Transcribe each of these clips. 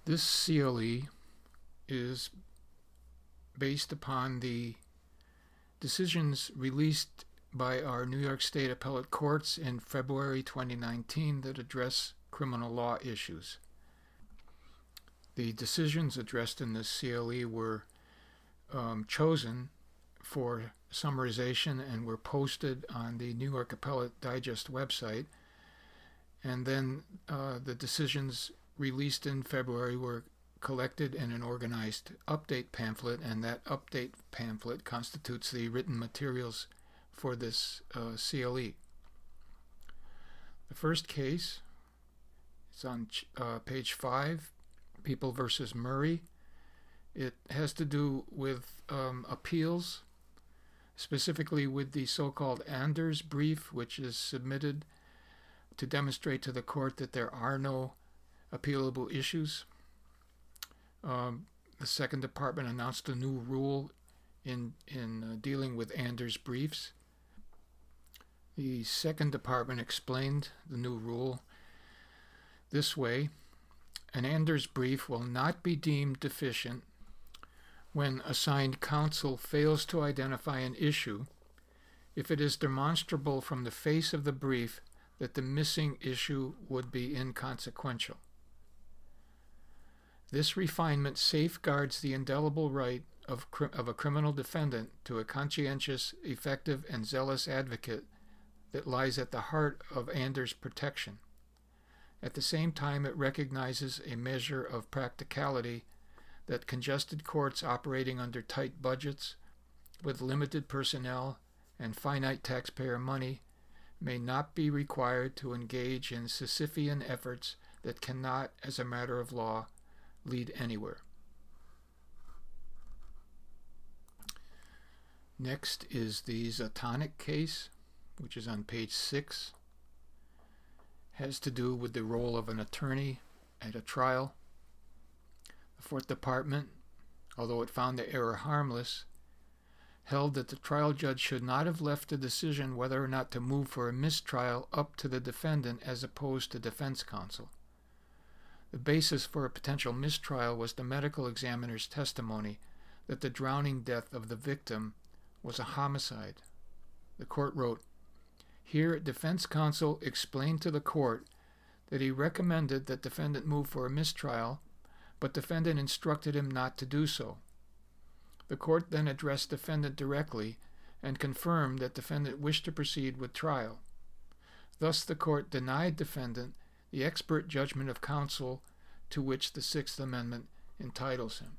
This CLE is based upon the decisions released by our New York State Appellate Courts in February 2019 that address criminal law issues. The decisions addressed in this CLE were chosen for summarization and were posted on the New York Appellate Digest website. And then the decisions released in February were collected in an organized update pamphlet, and that update pamphlet constitutes the written materials for this CLE. The first case is on page 5, People versus Murray. It has to do with appeals, specifically with the so-called Anders brief, which is submitted to demonstrate to the court that there are no appealable issues. The Second Department announced a new rule in dealing with Anders briefs. The Second Department explained the new rule this way: an Anders brief will not be deemed deficient when assigned counsel fails to identify an issue if it is demonstrable from the face of the brief that the missing issue would be inconsequential. This refinement safeguards the indelible right of a criminal defendant to a conscientious, effective, and zealous advocate that lies at the heart of Anders' protection. At the same time, it recognizes a measure of practicality that congested courts operating under tight budgets, with limited personnel and finite taxpayer money, may not be required to engage in Sisyphean efforts that cannot, as a matter of law, lead anywhere. Next is the Zatonic case, which is on page 6. Has to do with the role of an attorney at a trial. The Fourth Department, although it found the error harmless, held that the trial judge should not have left the decision whether or not to move for a mistrial up to the defendant as opposed to defense counsel. The basis for a potential mistrial was the medical examiner's testimony that the drowning death of the victim was a homicide. The court wrote, "Here, defense counsel explained to the court that he recommended that defendant move for a mistrial, but defendant instructed him not to do so. The court then addressed defendant directly and confirmed that defendant wished to proceed with trial. Thus the court denied defendant the expert judgment of counsel to which the Sixth Amendment entitles him."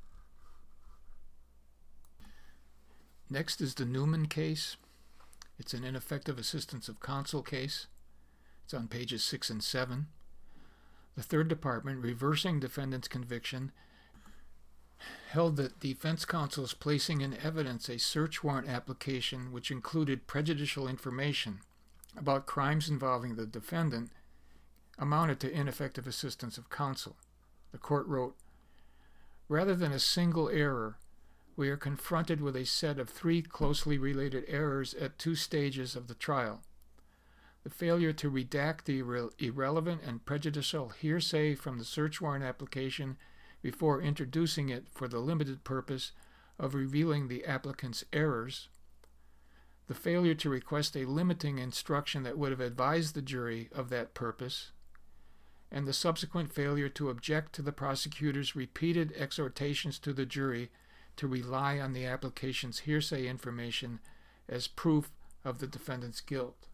Next is the Newman case. It's an ineffective assistance of counsel case. It's on pages 6 and 7. The Third Department, reversing defendant's conviction, held that defense counsel's placing in evidence a search warrant application which included prejudicial information about crimes involving the defendant amounted to ineffective assistance of counsel. The court wrote, "Rather than a single error, we are confronted with a set of 3 closely related errors at 2 stages of the trial. The failure to redact the irrelevant and prejudicial hearsay from the search warrant application before introducing it for the limited purpose of revealing the applicant's errors, the failure to request a limiting instruction that would have advised the jury of that purpose, and the subsequent failure to object to the prosecutor's repeated exhortations to the jury to rely on the application's hearsay information as proof of the defendant's guilt."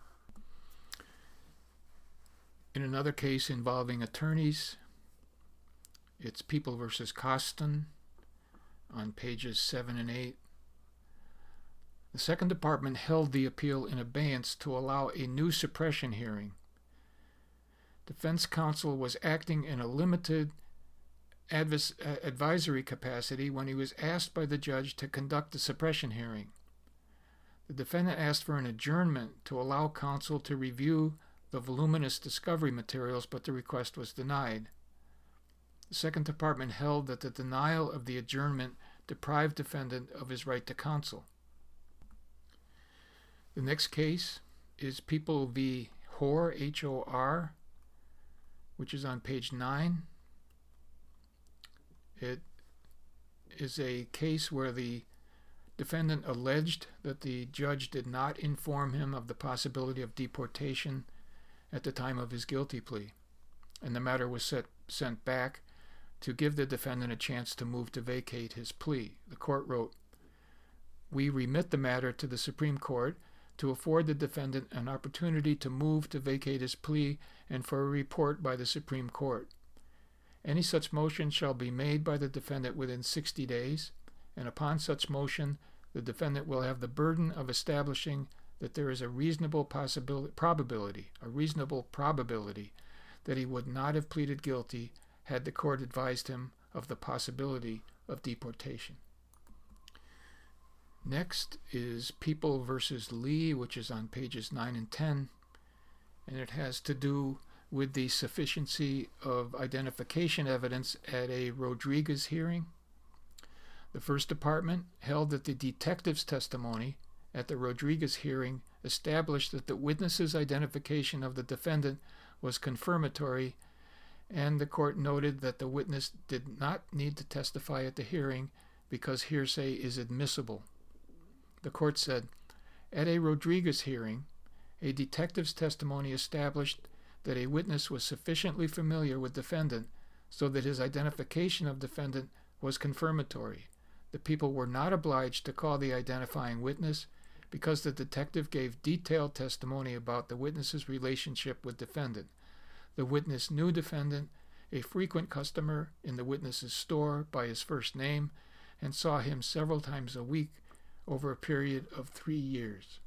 In another case involving attorneys, it's People versus Costin on pages 7 and 8. The Second Department held the appeal in abeyance to allow a new suppression hearing. Defense counsel was acting in a limited advisory capacity when he was asked by the judge to conduct a suppression hearing. The defendant asked for an adjournment to allow counsel to review the voluminous discovery materials, but the request was denied. The Second Department held that the denial of the adjournment deprived defendant of his right to counsel. The next case is People v. Hor, H-O-R, which is on page 9. It is a case where the defendant alleged that the judge did not inform him of the possibility of deportation at the time of his guilty plea, and the matter was sent back to give the defendant a chance to move to vacate his plea. The court wrote, "We remit the matter to the Supreme Court to afford the defendant an opportunity to move to vacate his plea and for a report by the Supreme Court. Any such motion shall be made by the defendant within 60 days, and upon such motion the defendant will have the burden of establishing that there is a reasonable probability that he would not have pleaded guilty had the court advised him of the possibility of deportation." Next is People v. Lee, which is on pages 9 and 10, and it has to do with the sufficiency of identification evidence at a Rodriguez hearing. The First Department held that the detective's testimony at the Rodriguez hearing established that the witness's identification of the defendant was confirmatory, and the court noted that the witness did not need to testify at the hearing because hearsay is admissible. The court said, "At a Rodriguez hearing, a detective's testimony established that a witness was sufficiently familiar with defendant so that his identification of defendant was confirmatory. The people were not obliged to call the identifying witness because the detective gave detailed testimony about the witness's relationship with defendant. The witness knew defendant, a frequent customer in the witness's store, by his first name, and saw him several times a week over a period of 3 years."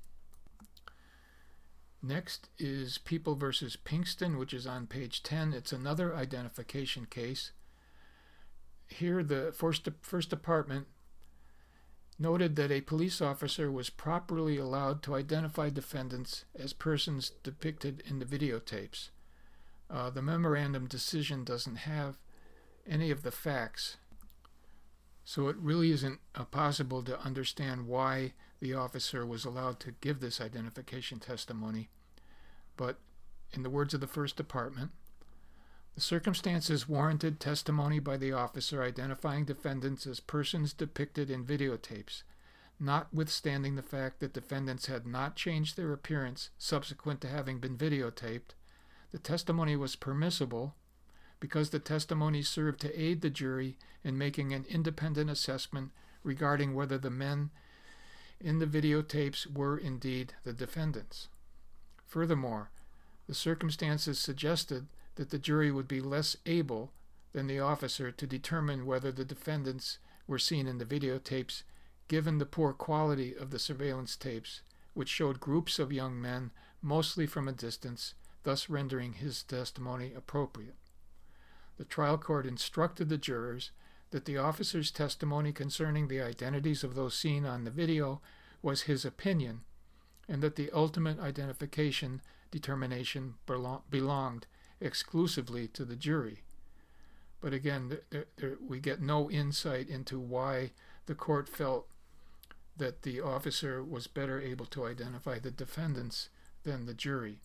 Next is People v. Pinkston, which is on page 10. It's another identification case. Here, the First Department noted that a police officer was properly allowed to identify defendants as persons depicted in the videotapes. The memorandum decision doesn't have any of the facts, so it really isn't possible to understand why the officer was allowed to give this identification testimony. But in the words of the First Department, the circumstances warranted testimony by the officer identifying defendants as persons depicted in videotapes, notwithstanding the fact that defendants had not changed their appearance subsequent to having been videotaped. The testimony was permissible because the testimony served to aid the jury in making an independent assessment regarding whether the men in the videotapes were indeed the defendants. Furthermore, the circumstances suggested that the jury would be less able than the officer to determine whether the defendants were seen in the videotapes, given the poor quality of the surveillance tapes, which showed groups of young men, mostly from a distance, thus rendering his testimony appropriate. The trial court instructed the jurors that the officer's testimony concerning the identities of those seen on the video was his opinion, and that the ultimate identification determination belonged exclusively to the jury. But again, we get no insight into why the court felt that the officer was better able to identify the defendants than the jury.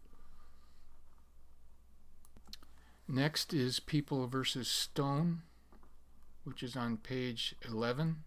Next is People v. Stone, which is on page 11,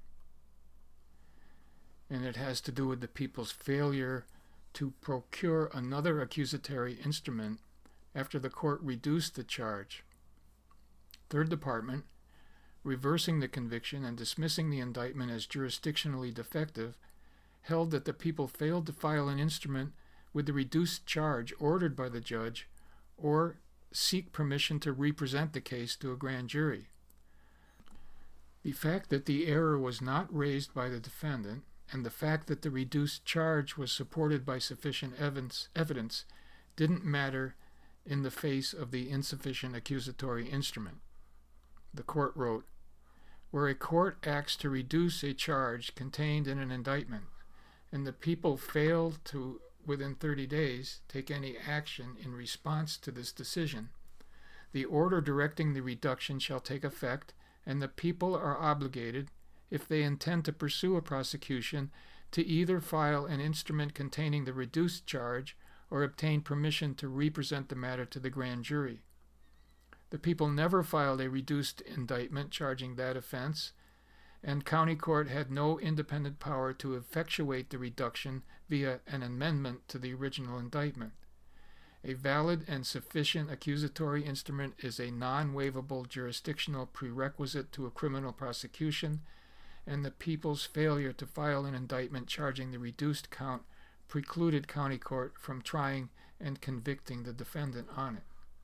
and it has to do with the people's failure to procure another accusatory instrument after the court reduced the charge. Third Department, reversing the conviction and dismissing the indictment as jurisdictionally defective, held that the people failed to file an instrument with the reduced charge ordered by the judge or seek permission to represent the case to a grand jury. The fact that the error was not raised by the defendant and the fact that the reduced charge was supported by sufficient evidence didn't matter in the face of the insufficient accusatory instrument. The court wrote, "Where a court acts to reduce a charge contained in an indictment, and the people fail to, within 30 days, take any action in response to this decision, the order directing the reduction shall take effect, and the people are obligated, if they intend to pursue a prosecution, to either file an instrument containing the reduced charge or obtain permission to represent the matter to the grand jury." The people never filed a reduced indictment charging that offense, and county court had no independent power to effectuate the reduction via an amendment to the original indictment. A valid and sufficient accusatory instrument is a non-waivable jurisdictional prerequisite to a criminal prosecution, and the people's failure to file an indictment charging the reduced count precluded county court from trying and convicting the defendant on it.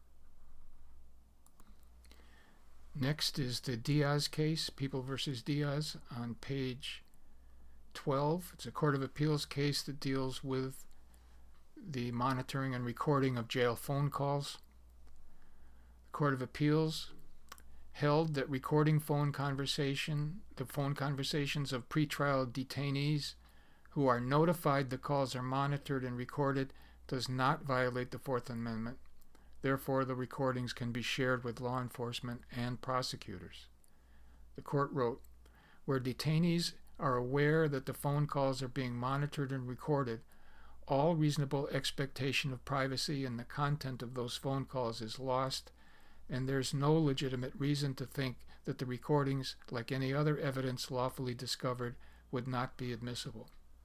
Next is the Diaz case, People v. Diaz, on page 12. It's a Court of Appeals case that deals with the monitoring and recording of jail phone calls. The Court of Appeals held that recording the phone conversations of pretrial detainees who are notified the calls are monitored and recorded does not violate the Fourth Amendment. Therefore, the recordings can be shared with law enforcement and prosecutors. The court wrote, where detainees are aware that the phone calls are being monitored and recorded, all reasonable expectation of privacy in the content of those phone calls is lost, and there's no legitimate reason to think that the recordings, like any other evidence lawfully discovered, would not be admissible.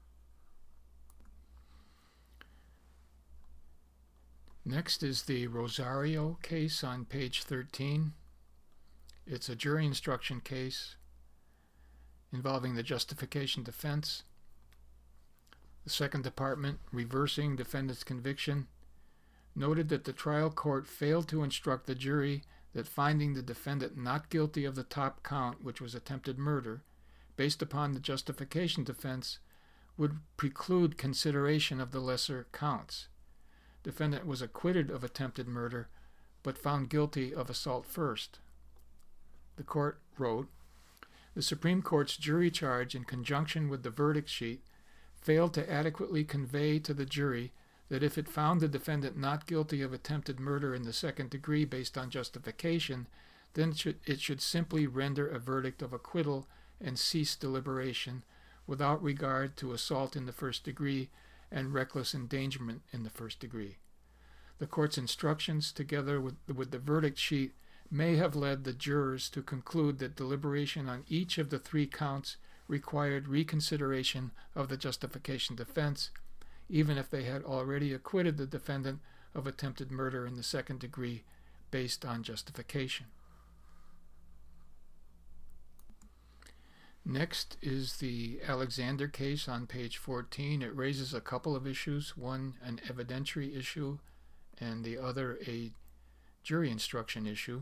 Next is the Rosario case on page 13. It's a jury instruction case involving the justification defense. The Second Department, reversing defendant's conviction, noted that the trial court failed to instruct the jury that finding the defendant not guilty of the top count, which was attempted murder, based upon the justification defense, would preclude consideration of the lesser counts. Defendant was acquitted of attempted murder, but found guilty of assault first. The court wrote, the Supreme Court's jury charge in conjunction with the verdict sheet failed to adequately convey to the jury that if it found the defendant not guilty of attempted murder in the second degree based on justification, then it should simply render a verdict of acquittal and cease deliberation without regard to assault in the first degree and reckless endangerment in the first degree. The court's instructions, together with the verdict sheet, may have led the jurors to conclude that deliberation on each of the three counts required reconsideration of the justification defense, even if they had already acquitted the defendant of attempted murder in the second degree based on justification. Next is the Alexander case on page 14. It raises a couple of issues, one an evidentiary issue and the other a jury instruction issue.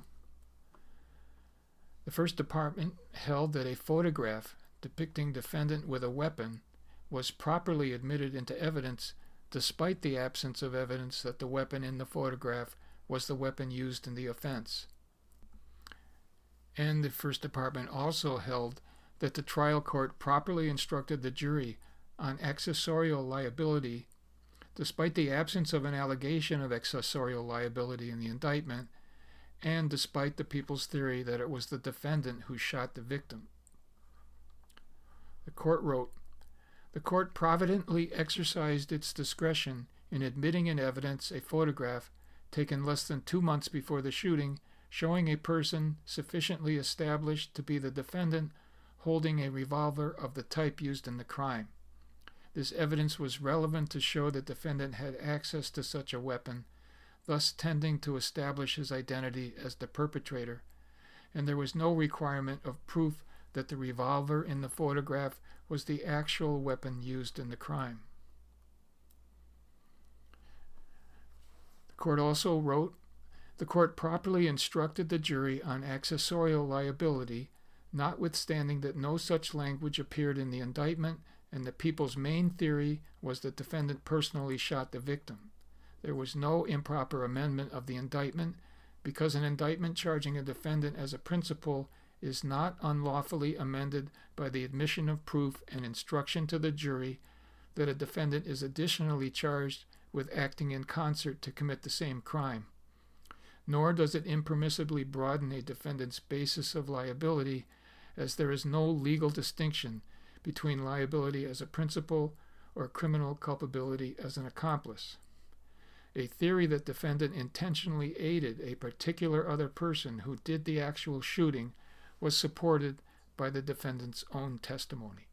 The First Department held that a photograph depicting defendant with a weapon was properly admitted into evidence despite the absence of evidence that the weapon in the photograph was the weapon used in the offense. And the First Department also held that the trial court properly instructed the jury on accessorial liability despite the absence of an allegation of accessorial liability in the indictment and despite the people's theory that it was the defendant who shot the victim. The court wrote, the court providently exercised its discretion in admitting in evidence a photograph taken less than 2 months before the shooting showing a person sufficiently established to be the defendant holding a revolver of the type used in the crime. This evidence was relevant to show the defendant had access to such a weapon, thus tending to establish his identity as the perpetrator, and there was no requirement of proof that the revolver in the photograph was the actual weapon used in the crime. The court also wrote, the court properly instructed the jury on accessorial liability, notwithstanding that no such language appeared in the indictment and the people's main theory was the defendant personally shot the victim. There was no improper amendment of the indictment because an indictment charging a defendant as a principal is not unlawfully amended by the admission of proof and instruction to the jury that a defendant is additionally charged with acting in concert to commit the same crime. Nor does it impermissibly broaden a defendant's basis of liability, as there is no legal distinction between liability as a principal or criminal culpability as an accomplice. a theory that defendant intentionally aided a particular other person who did the actual shooting was supported by the defendant's own testimony.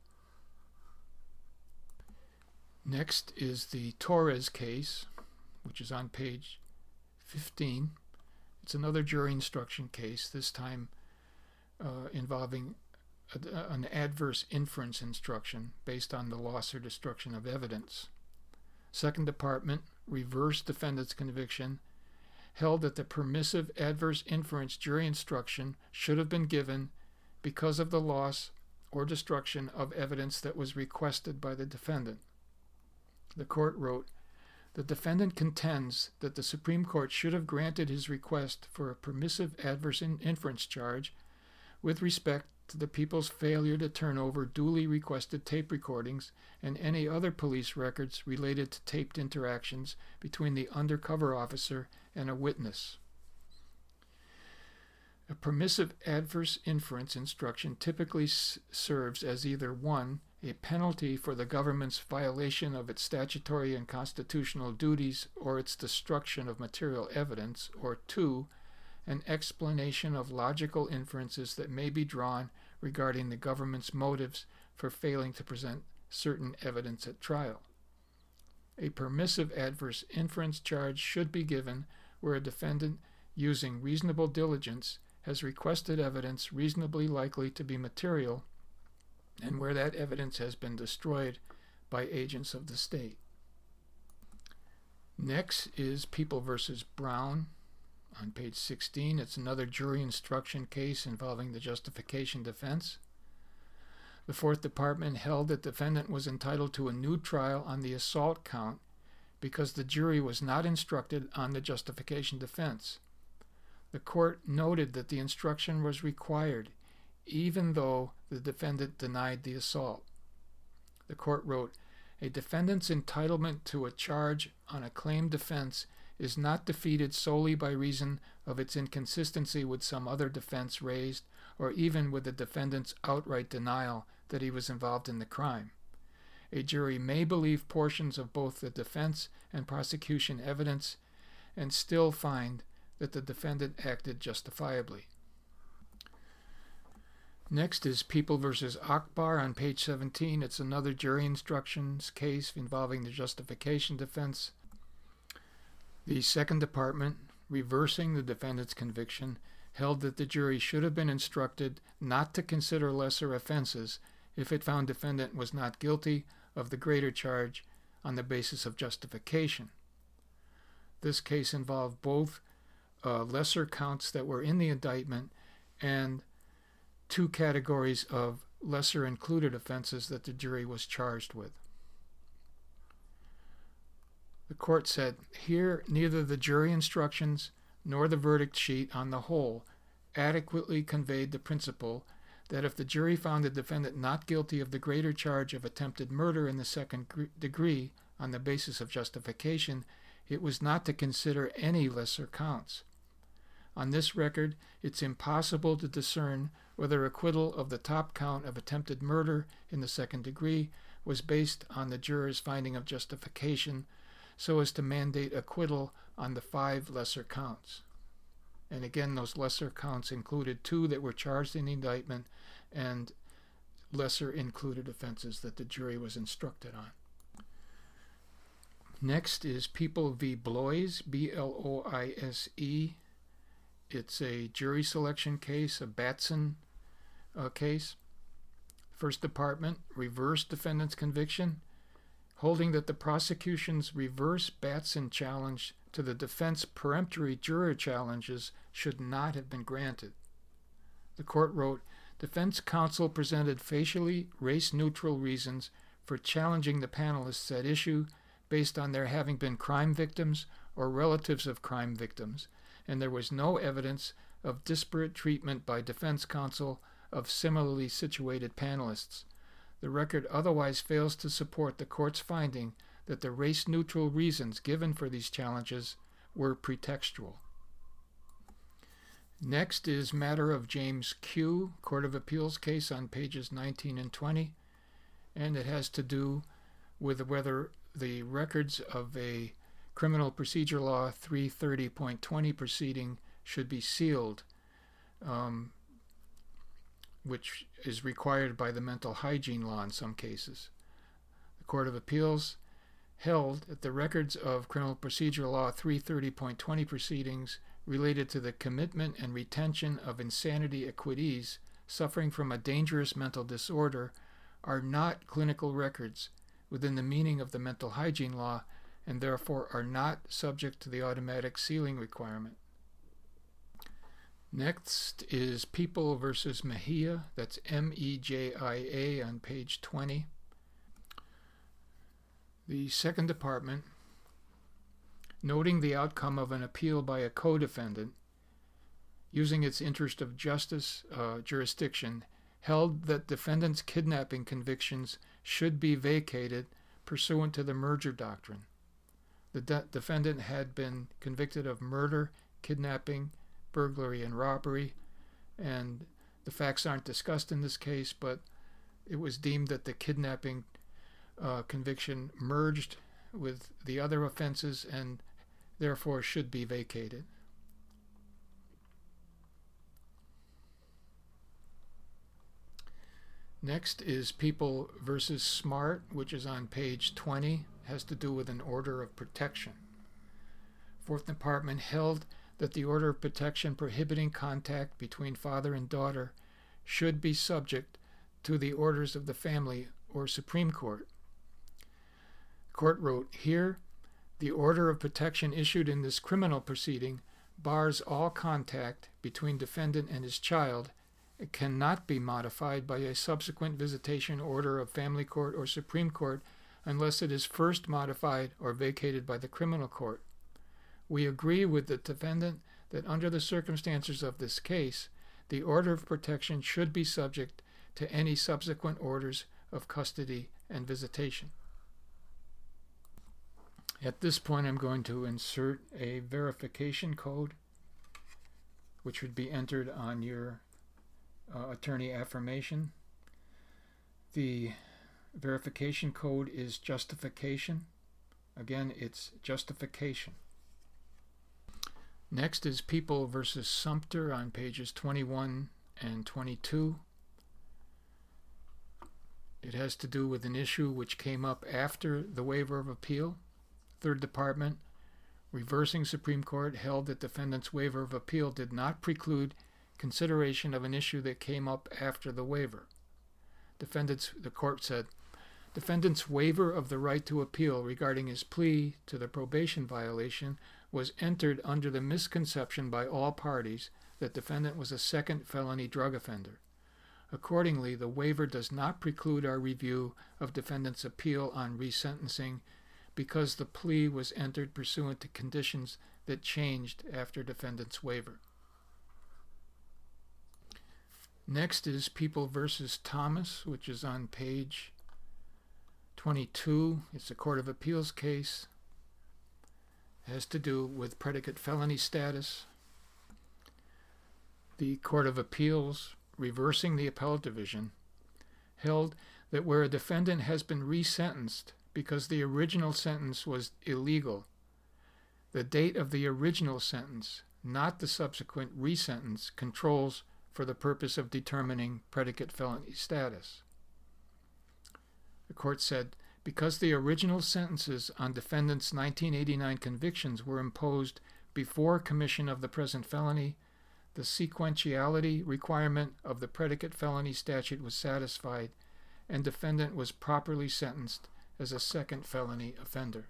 Next is the Torres case, which is on page 15. It's another jury instruction case, this time involving an adverse inference instruction based on the loss or destruction of evidence. Second Department reversed defendant's conviction, held that the permissive adverse inference jury instruction should have been given because of the loss or destruction of evidence that was requested by the defendant. The court wrote, "The defendant contends that the Supreme Court should have granted his request for a permissive adverse inference charge with respect to the people's failure to turn over duly requested tape recordings and any other police records related to taped interactions between the undercover officer and a witness." A permissive adverse inference instruction typically serves as either 1, a penalty for the government's violation of its statutory and constitutional duties or its destruction of material evidence, or 2, an explanation of logical inferences that may be drawn regarding the government's motives for failing to present certain evidence at trial. A permissive adverse inference charge should be given where a defendant, using reasonable diligence, has requested evidence reasonably likely to be material and where that evidence has been destroyed by agents of the state. Next is People v. Brown on page 16. It's another jury instruction case involving the justification defense. The Fourth Department held that the defendant was entitled to a new trial on the assault count because the jury was not instructed on the justification defense. The court noted that the instruction was required even though the defendant denied the assault. The court wrote, "A defendant's entitlement to a charge on a claimed defense is not defeated solely by reason of its inconsistency with some other defense raised, or even with the defendant's outright denial that he was involved in the crime. A jury may believe portions of both the defense and prosecution evidence and still find that the defendant acted justifiably." Next is People v. Akbar on page 17. It's another jury instructions case involving the justification defense. The Second Department, reversing the defendant's conviction, held that the jury should have been instructed not to consider lesser offenses if it found defendant was not guilty of the greater charge on the basis of justification. This case involved both lesser counts that were in the indictment and 2 categories of lesser included offenses that the jury was charged with. The court said, "Here, neither the jury instructions nor the verdict sheet on the whole adequately conveyed the principle that if the jury found the defendant not guilty of the greater charge of attempted murder in the second degree on the basis of justification, it was not to consider any lesser counts. On this record, it's impossible to discern whether acquittal of the top count of attempted murder in the second degree was based on the juror's finding of justification so as to mandate acquittal on the 5 lesser counts." And again, those lesser counts included 2 that were charged in the indictment and lesser included offenses that the jury was instructed on. Next is People v. Bloise, B-L-O-I-S-E. It's a jury selection case, a Batson case. First Department reversed defendant's conviction, holding that the prosecution's reverse Batson challenge to the defense peremptory juror challenges should not have been granted. The court wrote, "Defense counsel presented facially race-neutral reasons for challenging the panelists at issue based on their having been crime victims or relatives of crime victims, and there was no evidence of disparate treatment by defense counsel of similarly situated panelists. The record otherwise fails to support the court's finding that the race-neutral reasons given for these challenges were pretextual." Next is matter of James Q., Court of Appeals case on pages 19 and 20, and it has to do with whether the records of a Criminal Procedure Law 330.20 proceeding should be sealed, which is required by the mental hygiene law in some cases. The Court of Appeals held that the records of Criminal Procedure Law 330.20 proceedings related to the commitment and retention of insanity acquittees suffering from a dangerous mental disorder are not clinical records within the meaning of the mental hygiene law and therefore are not subject to the automatic sealing requirement. Next is People versus Mejia, that's M-E-J-I-A on page 20. The Second Department, noting the outcome of an appeal by a co-defendant, using its interest of justice jurisdiction, held that defendant's kidnapping convictions should be vacated pursuant to the merger doctrine. The defendant had been convicted of murder, kidnapping, burglary, and robbery, and the facts aren't discussed in this case, but it was deemed that the kidnapping conviction merged with the other offenses and therefore should be vacated. Next is People versus Smart, which is on page 20, has to do with an order of protection. Fourth Department held that the order of protection prohibiting contact between father and daughter should be subject to the orders of the family or Supreme Court. The court wrote, "Here, the order of protection issued in this criminal proceeding bars all contact between defendant and his child. It cannot be modified by a subsequent visitation order of family court or Supreme Court unless it is first modified or vacated by the criminal court. We agree with the defendant that under the circumstances of this case, the order of protection should be subject to any subsequent orders of custody and visitation." At this point, I'm going to insert a verification code, which would be entered on your attorney affirmation. The verification code is justification. Again, it's justification. Next is People versus Sumter on pages 21 and 22. It has to do with an issue which came up after the waiver of appeal. Third Department, reversing Supreme Court, held that defendant's waiver of appeal did not preclude consideration of an issue that came up after the waiver. The court said, defendant's waiver of the right to appeal regarding his plea to the probation violation was entered under the misconception by all parties that defendant was a second felony drug offender. Accordingly, the waiver does not preclude our review of defendant's appeal on resentencing because the plea was entered pursuant to conditions that changed after defendant's waiver. Next is People versus Thomas, which is on page 22. It's a Court of Appeals case. It has to do with predicate felony status. The Court of Appeals, reversing the appellate division, held that where a defendant has been resentenced because the original sentence was illegal, the date of the original sentence, not the subsequent resentence, controls for the purpose of determining predicate felony status. The court said, because the original sentences on defendant's 1989 convictions were imposed before commission of the present felony, the sequentiality requirement of the predicate felony statute was satisfied, and defendant was properly sentenced as a second felony offender.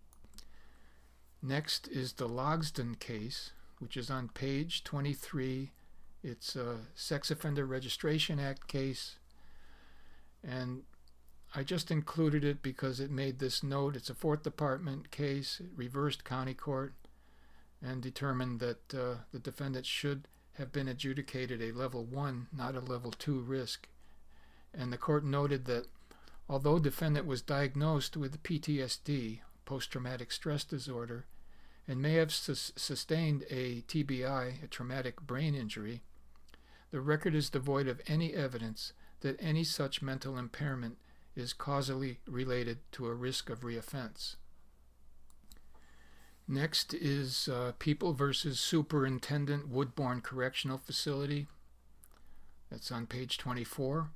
Next is the Logsdon case, which is on page 23. It's a Sex Offender Registration Act case, and I just included it because it made this note. It's a Fourth Department case. It reversed county court and determined that the defendant should have been adjudicated a level 1, not a level 2 risk. And the court noted that although defendant was diagnosed with PTSD, post-traumatic stress disorder, and may have sustained a TBI, a traumatic brain injury, the record is devoid of any evidence that any such mental impairment is causally related to a risk of reoffense. Next is People versus Superintendent Woodbourne Correctional Facility. That's on page 24.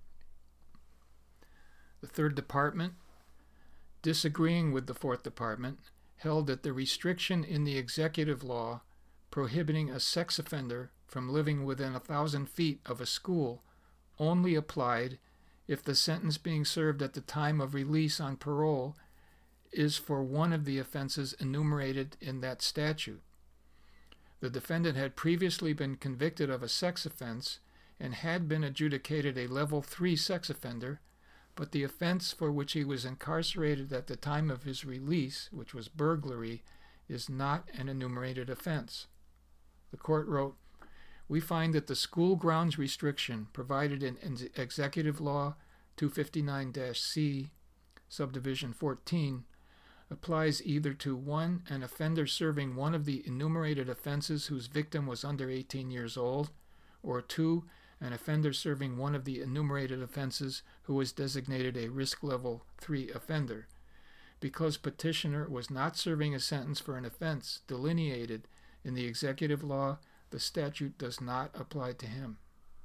The Third Department, disagreeing with the Fourth Department, held that the restriction in the executive law prohibiting a sex offender from living within 1,000 feet of a school only applied if the sentence being served at the time of release on parole is for one of the offenses enumerated in that statute. The defendant had previously been convicted of a sex offense and had been adjudicated a level 3 sex offender, but the offense for which he was incarcerated at the time of his release, which was burglary, is not an enumerated offense. The court wrote, "We find that the school grounds restriction provided in Executive Law 259-C, subdivision 14, applies either to 1. An offender serving one of the enumerated offenses whose victim was under 18 years old, or 2. An offender serving one of the enumerated offenses who was designated a risk level 3 offender. Because petitioner was not serving a sentence for an offense delineated in the executive law, the statute does not apply to him."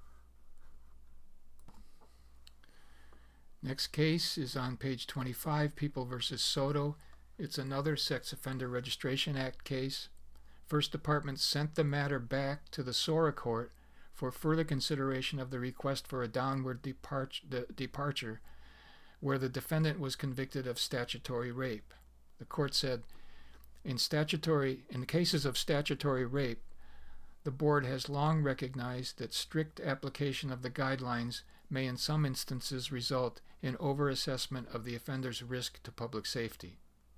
Next case is on page 25, People versus Soto. It's another Sex Offender Registration Act case. First Department sent the matter back to the SORA court for further consideration of the request for a downward departure where the defendant was convicted of statutory rape. The court said, in cases of statutory rape, the board has long recognized that strict application of the guidelines may in some instances result in overassessment of the offender's risk to public safety.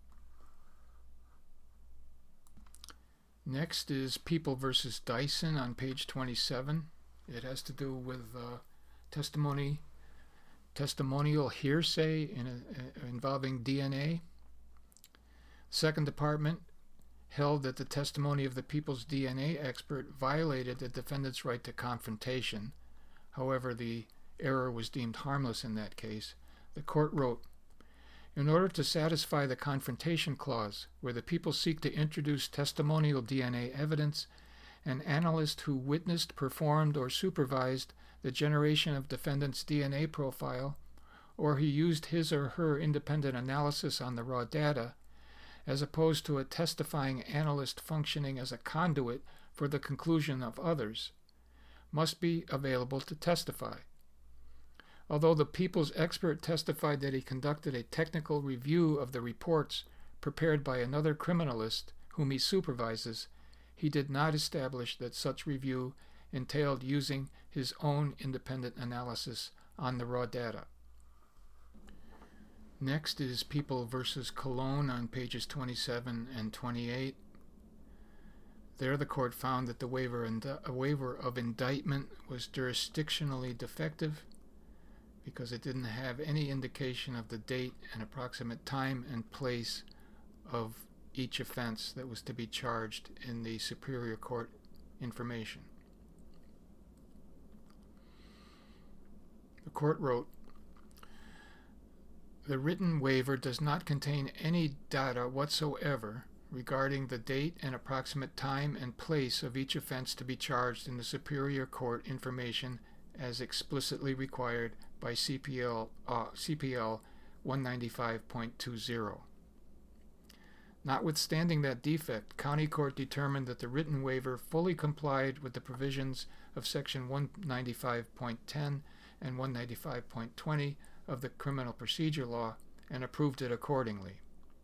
Next is People versus Dyson on page 27. It has to do with testimonial hearsay involving DNA. Second Department held that the testimony of the People's DNA expert violated the defendant's right to confrontation. However, the error was deemed harmless in that case. The court wrote, "In order to satisfy the confrontation clause, where the people seek to introduce testimonial DNA evidence, an analyst who witnessed, performed, or supervised the generation of defendant's DNA profile, or who used his or her independent analysis on the raw data, as opposed to a testifying analyst functioning as a conduit for the conclusion of others, must be available to testify. Although the people's expert testified that he conducted a technical review of the reports prepared by another criminalist whom he supervises, he did not establish that such review entailed using his own independent analysis on the raw data." Next is People versus Cologne on pages 27 and 28. There the court found that the waiver of indictment was jurisdictionally defective because it didn't have any indication of the date and approximate time and place of each offense that was to be charged in the Superior Court information. The court wrote, "The written waiver does not contain any data whatsoever regarding the date and approximate time and place of each offense to be charged in the Superior Court information as explicitly required by CPL 195.20. Notwithstanding that defect, County Court determined that the written waiver fully complied with the provisions of Section 195.10 and 195.20 of the Criminal Procedure Law and approved it accordingly.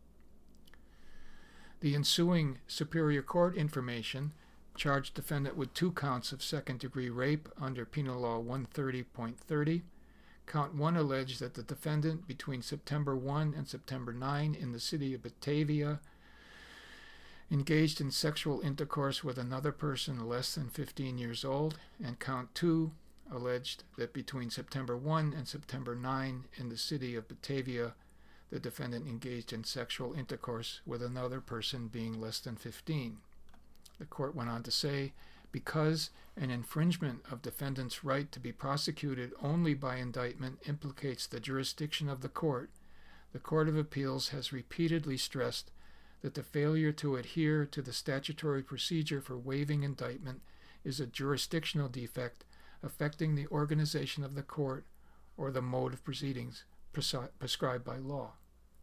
The ensuing Superior Court information charged defendant with 2 counts of second-degree rape under Penal Law 130.30. Count 1 alleged that the defendant, between September 1 and September 9 in the city of Batavia, engaged in sexual intercourse with another person less than 15 years old, and Count 2 alleged that between September 1 and September 9 in the city of Batavia, the defendant engaged in sexual intercourse with another person being less than 15. The court went on to say, because an infringement of defendant's right to be prosecuted only by indictment implicates the jurisdiction of the Court of Appeals has repeatedly stressed that the failure to adhere to the statutory procedure for waiving indictment is a jurisdictional defect affecting the organization of the court or the mode of proceedings prescribed by law.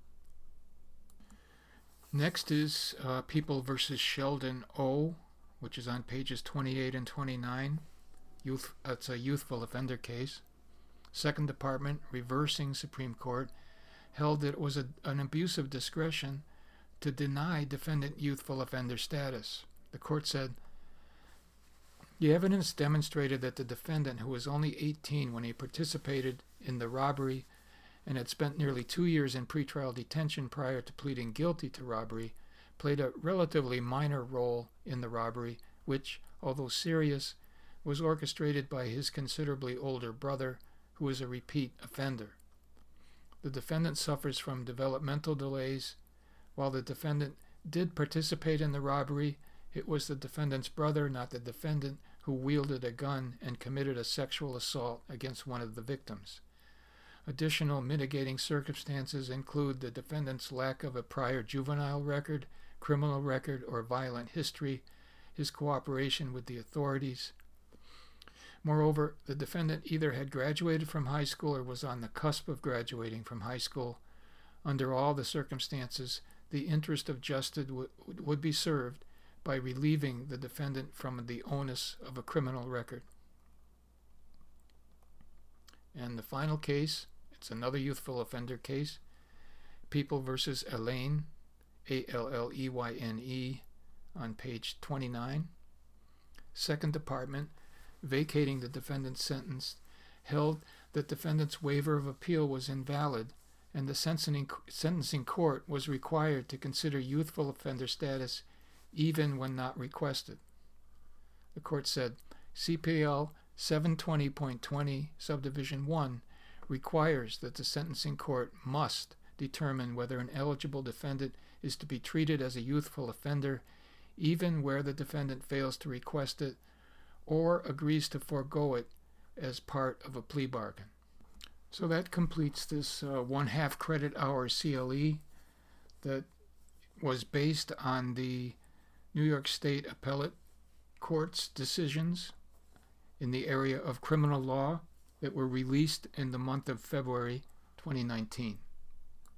Next is People v. Sheldon O., which is on pages 28 and 29. It's a youthful offender case. Second Department, reversing Supreme Court, held that it was an abuse of discretion to deny defendant youthful offender status. The court said, the evidence demonstrated that the defendant, who was only 18 when he participated in the robbery and had spent nearly 2 years in pretrial detention prior to pleading guilty to robbery, played a relatively minor role in the robbery, which, although serious, was orchestrated by his considerably older brother, who was a repeat offender. The defendant suffers from developmental delays. While the defendant did participate in the robbery, it was the defendant's brother, not the defendant, who wielded a gun and committed a sexual assault against one of the victims. Additional mitigating circumstances include the defendant's lack of a prior juvenile record, criminal record, or violent history, his cooperation with the authorities. Moreover, the defendant either had graduated from high school or was on the cusp of graduating from high school. Under all the circumstances, the interest of justice would be served by relieving the defendant from the onus of a criminal record. And the final case, it's another youthful offender case, People v. Alleyne, Alleyne, on page 29. Second Department, vacating the defendant's sentence, held that defendant's waiver of appeal was invalid, and the sentencing court was required to consider youthful offender status even when not requested. The court said, CPL 720.20, subdivision 1, requires that the sentencing court must determine whether an eligible defendant is to be treated as a youthful offender, even where the defendant fails to request it or agrees to forego it as part of a plea bargain. So that completes this 1/2 credit hour CLE that was based on the New York State Appellate Court's decisions in the area of criminal law that were released in the month of February 2019.